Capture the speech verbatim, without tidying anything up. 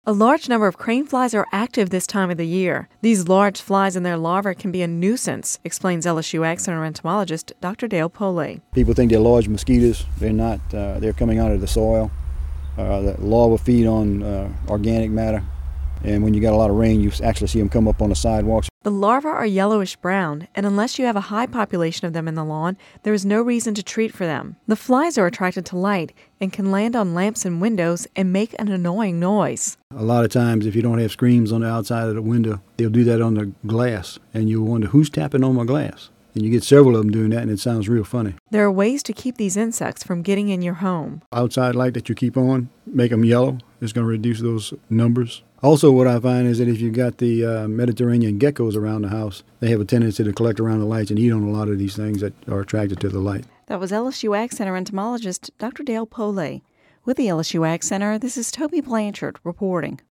A large number of crane flies are active this time of the year. These large flies and their larvae can be a nuisance, explains L S U Ag Center entomologist Doctor Dale Polay. People think they're large mosquitoes. They're not. Uh, they're coming out of the soil. Uh, the larvae feed on uh, organic matter, and when you got a lot of rain, you actually see them come up on the sidewalks. The larvae are yellowish brown, and unless you have a high population of them in the lawn, there is no reason to treat for them. The flies are attracted to light and can land on lamps and windows and make an annoying noise. A lot of times, if you don't have screens on the outside of the window, they'll do that on the glass, and you'll wonder, who's tapping on my glass? And you get several of them doing that, and it sounds real funny. There are ways to keep these insects from getting in your home. Outside light that you keep on, make them yellow. It's going to reduce those numbers. Also, what I find is that if you've got the uh, Mediterranean geckos around the house, they have a tendency to collect around the lights and eat on a lot of these things that are attracted to the light. That was L S U Ag Center entomologist Doctor Dale Polay. With the L S U Ag Center, this is Toby Blanchard reporting.